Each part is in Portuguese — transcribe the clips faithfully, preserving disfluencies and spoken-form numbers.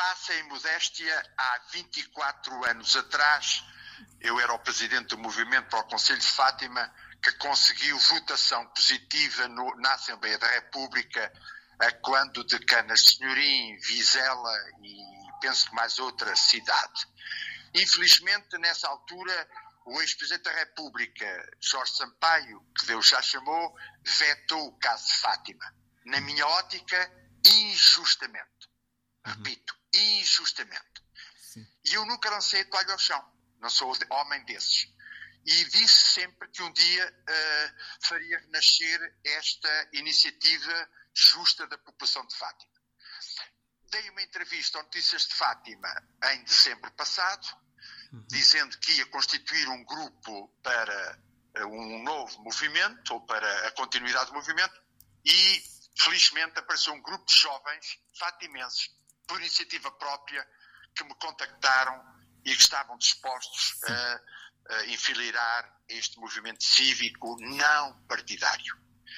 passa em modéstia, há vinte e quatro anos atrás, eu era o presidente do movimento para o Conselho de Fátima, que conseguiu votação positiva no, na Assembleia da República, quando de Canas de Senhorim, Vizela e penso que mais outra cidade. Infelizmente, nessa altura, o ex-presidente da República, Jorge Sampaio, que Deus já chamou, vetou o caso de Fátima. Na minha ótica, injustamente. Repito, injustamente. Sim. E eu nunca lancei a toalha ao chão. Não sou homem desses. E disse sempre que um dia uh, faria renascer esta iniciativa justa da população de Fátima. Dei uma entrevista ao Notícias de Fátima em dezembro passado, uhum. dizendo que ia constituir um grupo para um novo movimento, ou para a continuidade do movimento, e felizmente apareceu um grupo de jovens fatimenses, por iniciativa própria, que me contactaram e que estavam dispostos a, a enfileirar este movimento cívico não partidário.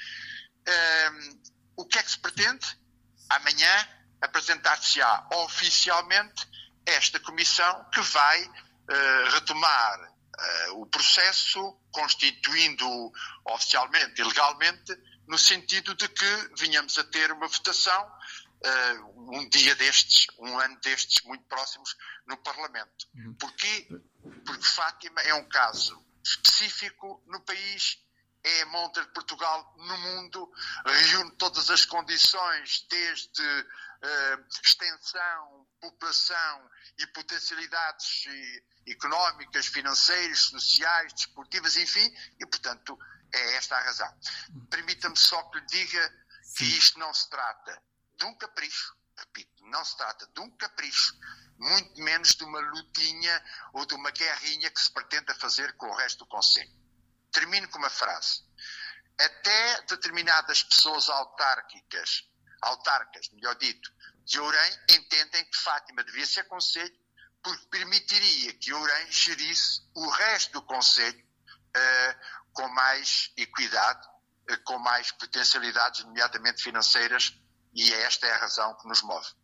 Um, o que é que se pretende? Amanhã apresentar-se-á oficialmente esta comissão que vai uh, retomar uh, o processo, constituindo-o oficialmente e legalmente, no sentido de que venhamos a ter uma votação uh, um dia destes, um ano destes, muito próximos, no Parlamento. Uhum. Porquê? Porque Fátima é um caso específico no país, é a montra de Portugal no mundo, reúne todas as condições, desde uh, extensão, população e potencialidades económicas, financeiras, sociais, desportivas, enfim, e, portanto, é esta a razão. Permita-me só que lhe diga que isto não se trata de um capricho, repito, não se trata de um capricho, muito menos de uma lutinha ou de uma guerrinha que se pretenda fazer com o resto do Conselho. Termino com uma frase. Até determinadas pessoas autárquicas, autarcas, melhor dito, de Ourém, entendem que Fátima devia ser Conselho, porque permitiria que Ourém gerisse o resto do Conselho uh, com mais equidade, uh, com mais potencialidades, nomeadamente financeiras, e esta é a razão que nos move.